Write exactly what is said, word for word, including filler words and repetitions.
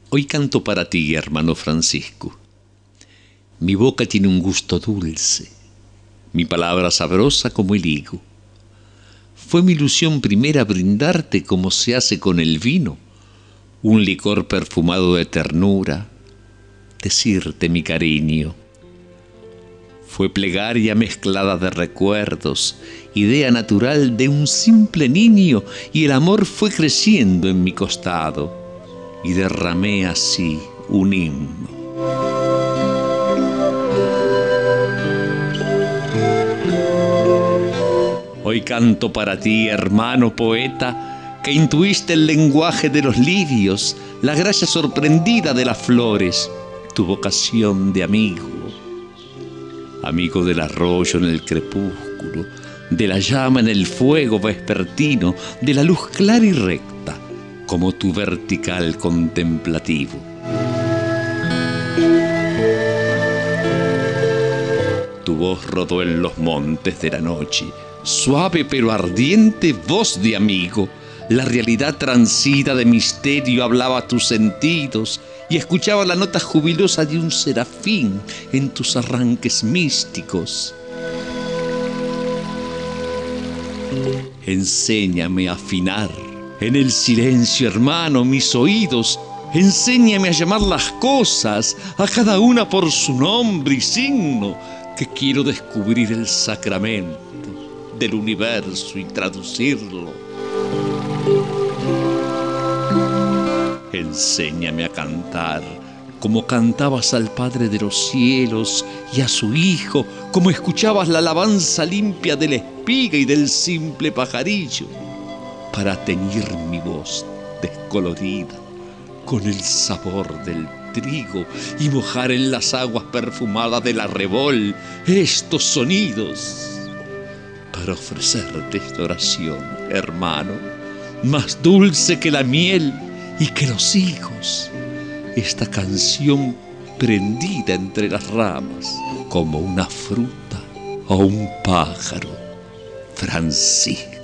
Hoy canto para ti, hermano Francisco. Mi boca tiene un gusto dulce, mi palabra sabrosa como el higo. Fue mi ilusión primera brindarte como se hace con el vino, un licor perfumado de ternura, decirte mi cariño. Fue plegaria mezclada de recuerdos, idea natural de un simple niño, y el amor fue creciendo en mi costado, y derramé así un himno. Hoy canto para ti, hermano poeta, que intuiste el lenguaje de los lirios, la gracia sorprendida de las flores, tu vocación de amigo. Amigo del arroyo en el crepúsculo, de la llama en el fuego vespertino, de la luz clara y recta, como tu vertical contemplativo. Tu voz rodó en los montes de la noche, suave pero ardiente voz de amigo. La realidad transida de misterio hablaba a tus sentidos y escuchaba la nota jubilosa de un serafín en tus arranques místicos. Enséñame a afinar en el silencio, hermano, mis oídos. Enséñame a llamar las cosas, a cada una por su nombre y signo, que quiero descubrir el sacramento del universo y traducirlo. Enséñame a cantar como cantabas al Padre de los cielos y a su Hijo, como escuchabas la alabanza limpia de la espiga y del simple pajarillo, para teñir mi voz descolorida con el sabor del trigo y mojar en las aguas perfumadas del arrebol estos sonidos, para ofrecerte esta oración, hermano, más dulce que la miel y que los higos, esta canción prendida entre las ramas como una fruta o un pájaro, Francisco.